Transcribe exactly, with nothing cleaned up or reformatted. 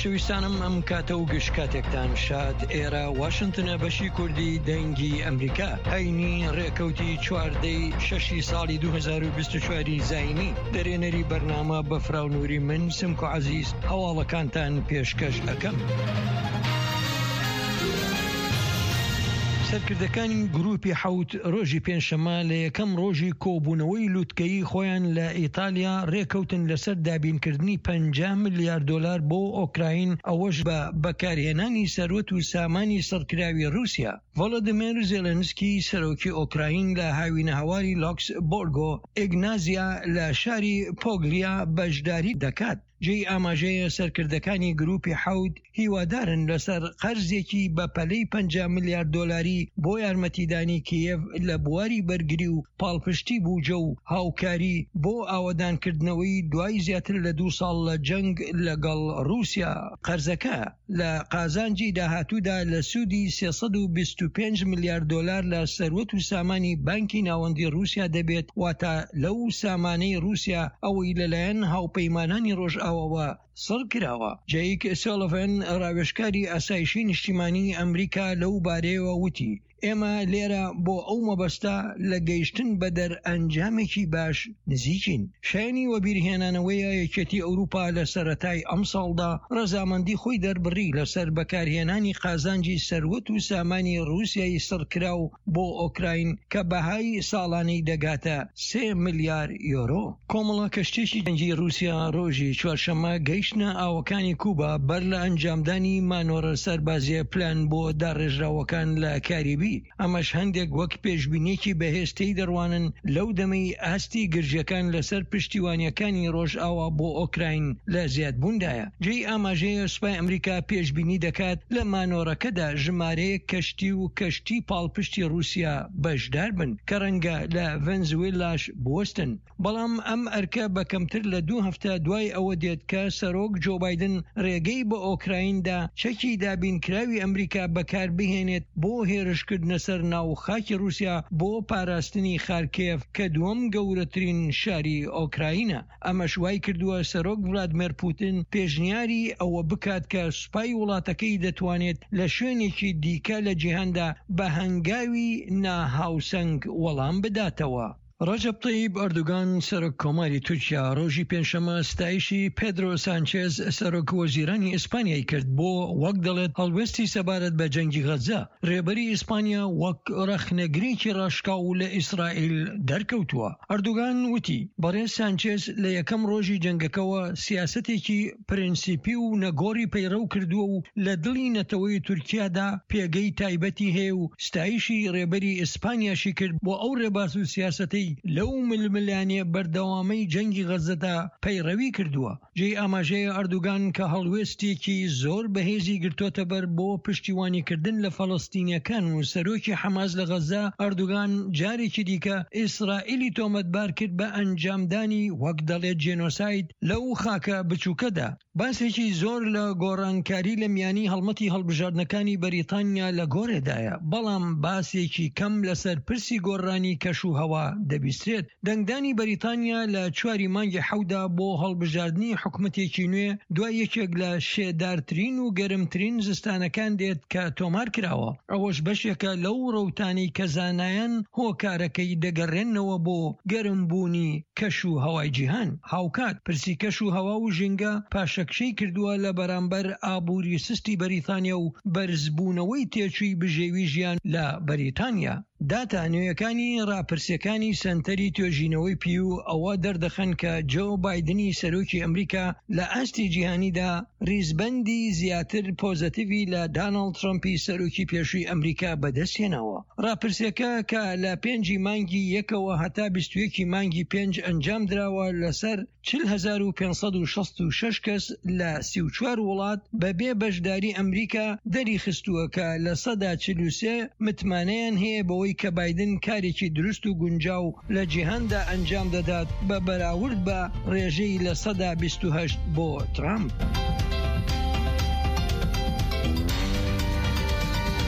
خۆشەویستانم ئەم کاتە و گشت کاتێکتان شاد. ئێرە واشنگتنە بەشی کوردی دەنگی ئەمریکا. هەینی ڕێکەوتی چواردەی شەشی ساڵی دوو هەزار و بیست و چوار زاینی دەرێنەری بەرنامە بە فراونووری من سمک و عەزیز هەواڵەکانتان پێشکەش ئەکەم. سەرکردەکانی گروپی حەوت ڕۆژی پێنجشەمە لە یەکەم ڕۆژی کۆبوونەوەی لووتکەیی خۆیان لە ئیتالیا ڕێکەوتن لەسەر دابینکردنی پەنجا ملیارد دۆلار بۆ ئۆکراین، ئەوەش بە بەکارهێنانی سەروەت و سامانی سەرکراوی رووسیا. ڤۆلۆدیمیر زێلەنسکی سەرۆکی ئۆکراین لە هاوینە هەواری لۆکسبۆرگۆ ئیگنازیا لە شاری پۆگلیا بەشداری دەکات. جێی ئاماژەیە سەرکردەکانی گروپی حەوت هیوادارن لەسەر قەرزێکی بە پەلەی پەنجا ملیارد دۆلاری بۆ یارمەتیدانی کیێڤ لە بواری بەرگری و پاڵپشتی بووجە و هاوکاری بۆ ئاوەدانکردنەوەی دوای زیاتر لە دوو ساڵ لە جەنگ لەگەڵ رووسیا. قەرزەکە لە قازانجی داهاتوودا لە سوودی سێسەد و بیست و پێنج ملیارد دۆلار لە سەروەت و سامانی بانکی ناوەندی رووسیا دەبێت، واتە لەو سامانەی رووسیا ئەوەی لەلایەن هاوپەیمانانی ڕۆژ ئەوەوە سڕ کراوە. جەیک سۆلڤن ڕاوێژکاری ئاسایشی نیشتیمانی ئەمریکا لەو بارەیەوە وتی: ئێمە لێرە بۆ ئەو مەبەستە لە گەیشتن بە دەر ئەنجامێکی باش نزیکین. شایانی وەبیرهێنانەوەیە یەکێتی ئەوروپا لە سەرەتای ئەم ساڵدا ڕەزامەندی خۆی دەربڕی لەسەر بەکارهێنانی قازانجی سەروەت و سامانی رووسیای سڕکراو بۆ ئۆکراین کە بەهای ساڵانەی دەگاتە سێ ملیار یۆرۆ. کۆمەڵە کەشتێکی جەنگی رووسیا ڕۆژی چوارشەممە گەیشتنە ئاوەکانی کوبا بەر لە ئەنجامدانی مانۆرە سەربازیە پلان بۆ داڕێژراوەکان لە کاریبی. ئەمەش هەندێک وەک پێشبینیەکی بەهێزتەی دەڕوانن لەو دەمەی ئاستی گرژەکان لەسەر پشتیوانیەکانی ڕۆژئاوا بۆ ئۆکراین لە زیادبووندایە. جێی ئاماژەیە سوپای ئەمریکا پێشبینی دەکات لە مانۆرەکەدا ژمارەیە کەشتی و کەشتی پاڵپشتی رووسیا بەشدار بن کە ڕەنگە لە ڤەنزوێلاش بوەستن. بەڵام ئەم ئەرکە بە کەمتر لە دوو هەفتە دوای ئەوە دێت کە سەرۆک جۆ بایدن ڕێگەی بە ئۆکرایندا چەکی دابینکراوی ئەمریکا بەکاربهێنێت بۆ هێرشکردنە سەر ناو خاکی رووسیا بۆ پاراستنی خارکێف کە دووەم گەورەترین شاری ئۆکراینە. ئەمەش وای کردووە سەرۆک ڤلادیمیر پوتین پێشنیاری ئەوە بکات کە سوپای وڵاتەکەی دەتوانێت لە شوێنێکی دیکە لە جیهاندا بە هەنگاوی ناهاوسەنگ وەڵام بداتەوە. ڕەجەب تەیب ئەردوگان سەرۆک کۆماری تورکیا ڕۆژی پێنجشەممە ستایشی پێدرۆ سانچێز سەرۆک وەزیرانی ئیسپانیای کرد بۆ وەک دەڵێت هەڵوێستی سەبارەت بە جەنگی غەزە. ڕێبەری ئیسپانیا وەک ڕەخنەگرێکی ڕاشکاو لە ئیسرائیل دەرکەوتووە. ئەردوگان وتی بەڕێز سانچێز لە یەکەم ڕۆژی جەنگەکەوە سیاسەتێکی پرینسیپی و نەگۆڕی پەیڕەو کردووە و لە دڵی نەتەوەی تورکیادا پێگەی تایبەتی هەیە و ستایشی ڕێبەری ئیسپانیاشی کرد بۆ ئەو ڕێباز و سیاسەتەی لەو ململانێ بەردەوامەی جەنگی غەزەدا پەیڕەوی کردووە. جێی ئاماژەیە ئەردوگان کە هەڵوێستێکی زۆر بەهێزی گرتوۆتە بەر بۆ پشتیوانیکردن لە فەڵەستینیەکان و سەرۆکی حەماس لە غەزە، ئەردوگان جارێکی دیکە ئیسرائیلی تۆمەتبار کرد بە ئەنجامدانی وەک دەڵێت جێنۆساید لەو خاکە بچووکەدا. باسێکی زۆر لە گۆڕانکاری لە میانی هەڵمەتی هەڵبژاردنەکانی بەریتانیا لە گۆڕێدایە، بەڵام باسێکی کەم لەسەر پرسی گۆڕانی کەش و هەوا دەبیسترێت. دەنگدانی بەریتانیا لە چواری مانگی حەودا بۆ هەڵبژاردننی حکومەتێکی نوێ دوای یەکێک لە شێدارترین و گەرمترین زستانەکان دێت کە تۆمار کراوە. ئەوەش بەشێکە لەو ڕەوتانەی کە زانایان هۆکارەکەی دەگەڕێنەوە بۆ گەرمبوونی کەش و هەوای جیهان. هاوکات پرسی کەش و هەوا و ژینگە پاشەکشەی کردووە لە بەرامبەر ئابووری سستی بەریتانیا و بەرزبوونەوەی تێچووی بژێوی ژیان لە بەریتانیا. داتا نوێیەکانی ڕاپرسیەکانی سنتەری توێژینەوەی پی و ئەوە دەردەخەن کە جۆ بایدنی سەرۆکی ئەمریکا لە ئاستی جیهانیدا ریزبەندی زیاتر پۆزەتیڤی لە داناڵد ترەمپی سەرۆکی پێشووی ئەمریکا بەدەستێنەوە. ڕاپرسیەکە کە لە پێنجی مانگی یەکەوە هەتا بیست و یەکی مانگی پێنج ئەنجام دراوە لەسەر چل هەزار و پێنج سەد و شەست و شەش کەس لە سی و چوار وڵات بەبێ بەشداری ئەمریکا دەری خستووە کە لە سەدا چل و سێ متمانەیان هەیە بەوەی کە بایدن کارێکی دروست و گونجاو لە جیهاندا ئەنجام دەدات بە بەراورد بە ڕێژەی لە سەدا بیست و هەشت بۆ ترامپ.